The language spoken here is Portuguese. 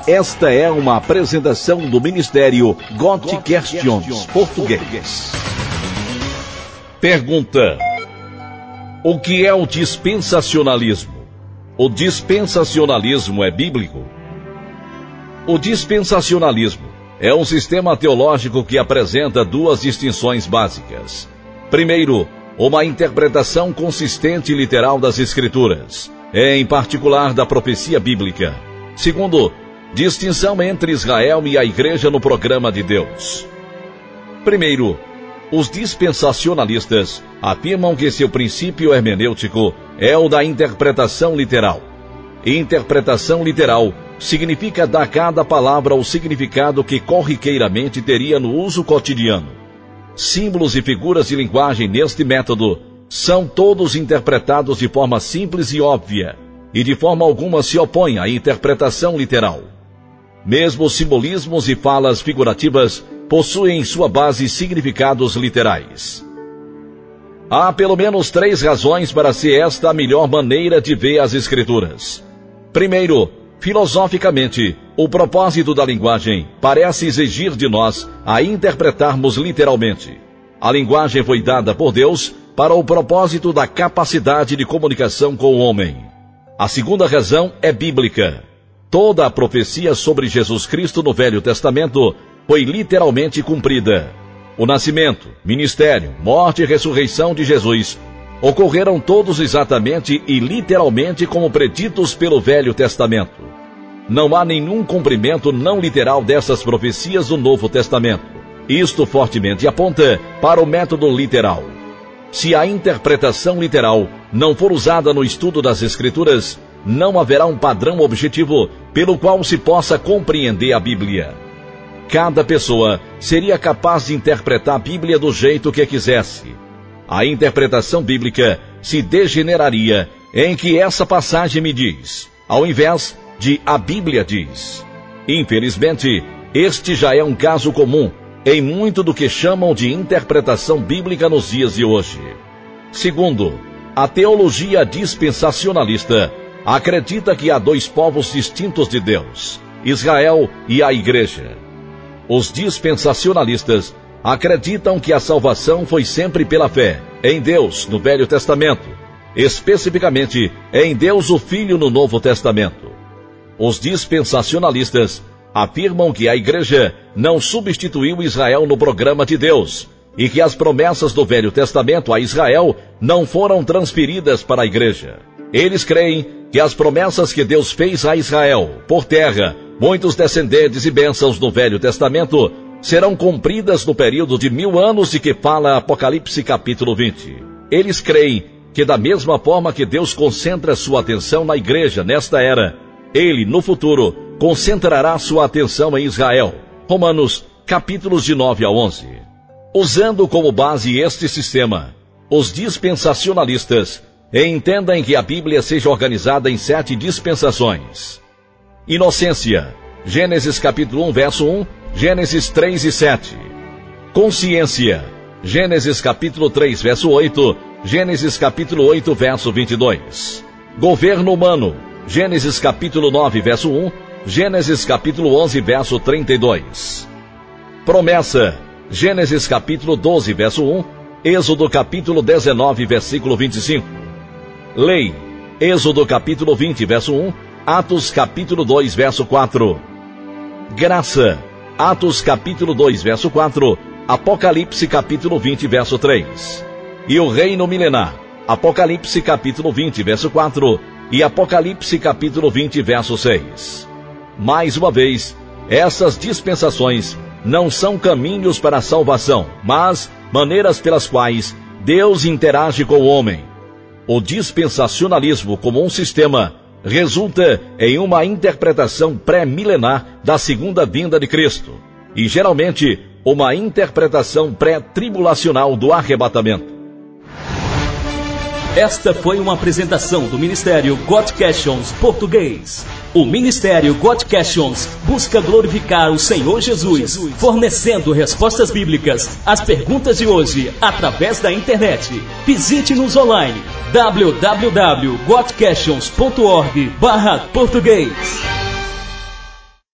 Esta é uma apresentação do Ministério God Questions Português. Pergunta: o que é o dispensacionalismo? O dispensacionalismo é bíblico? O dispensacionalismo é um sistema teológico que apresenta duas distinções básicas. Primeiro, uma interpretação consistente e literal das Escrituras, em particular da profecia bíblica. Segundo, distinção entre Israel e a Igreja no programa de Deus. Primeiro, os dispensacionalistas afirmam que seu princípio hermenêutico é o da interpretação literal. Interpretação literal significa dar a cada palavra o significado que corriqueiramente teria no uso cotidiano. Símbolos e figuras de linguagem neste método são todos interpretados de forma simples e óbvia, e de forma alguma se opõem à interpretação literal. Mesmo simbolismos e falas figurativas possuem em sua base significados literais. Há pelo menos 3 razões para ser esta a melhor maneira de ver as Escrituras. Primeiro, filosoficamente, o propósito da linguagem parece exigir de nós a interpretarmos literalmente. A linguagem foi dada por Deus para o propósito da capacidade de comunicação com o homem. A segunda razão é bíblica. Toda a profecia sobre Jesus Cristo no Velho Testamento foi literalmente cumprida. O nascimento, ministério, morte e ressurreição de Jesus ocorreram todos exatamente e literalmente como preditos pelo Velho Testamento. Não há nenhum cumprimento não literal dessas profecias do Novo Testamento. Isto fortemente aponta para o método literal. Se a interpretação literal não for usada no estudo das Escrituras, não haverá um padrão objetivo pelo qual se possa compreender a Bíblia. Cada pessoa seria capaz de interpretar a Bíblia do jeito que quisesse. A interpretação bíblica se degeneraria em que essa passagem me diz, ao invés de a Bíblia diz. Infelizmente, este já é um caso comum em muito do que chamam de interpretação bíblica nos dias de hoje. Segundo, a teologia dispensacionalista acredita que há 2 povos distintos de Deus, Israel e a Igreja. Os dispensacionalistas acreditam que a salvação foi sempre pela fé em Deus no Velho Testamento, especificamente em Deus o Filho no Novo Testamento. Os dispensacionalistas afirmam que a Igreja não substituiu Israel no programa de Deus e que as promessas do Velho Testamento a Israel não foram transferidas para a Igreja. Eles creem que as promessas que Deus fez a Israel, por terra, muitos descendentes e bênçãos do Velho Testamento, serão cumpridas no período de 1000 anos de que fala Apocalipse capítulo 20. Eles creem que da mesma forma que Deus concentra sua atenção na Igreja nesta era, Ele, no futuro, concentrará sua atenção em Israel. Romanos capítulos de 9 a 11. Usando como base este sistema, os dispensacionalistas entendem que a Bíblia seja organizada em 7 dispensações. Inocência, Gênesis capítulo 1, verso 1, Gênesis 3 e 7. Consciência, Gênesis capítulo 3, verso 8, Gênesis capítulo 8, verso 22. Governo humano, Gênesis capítulo 9, verso 1, Gênesis capítulo 11, verso 32. Promessa, Gênesis capítulo 12, verso 1, Êxodo capítulo 19, versículo 25. Lei, Êxodo capítulo 20, verso 1, Atos capítulo 2, verso 4. Graça, Atos capítulo 2, verso 4, Apocalipse capítulo 20, verso 3. E o reino milenar, Apocalipse capítulo 20, verso 4 e Apocalipse capítulo 20, verso 6. Mais uma vez, essas dispensações não são caminhos para a salvação, mas maneiras pelas quais Deus interage com o homem. O dispensacionalismo como um sistema resulta em uma interpretação pré-milenar da segunda vinda de Cristo e, geralmente, uma interpretação pré-tribulacional do arrebatamento. Esta foi uma apresentação do Ministério God Questions Português. O Ministério God Questions busca glorificar o Senhor Jesus, fornecendo respostas bíblicas às perguntas de hoje através da internet. Visite-nos online www.godquestions.org/português.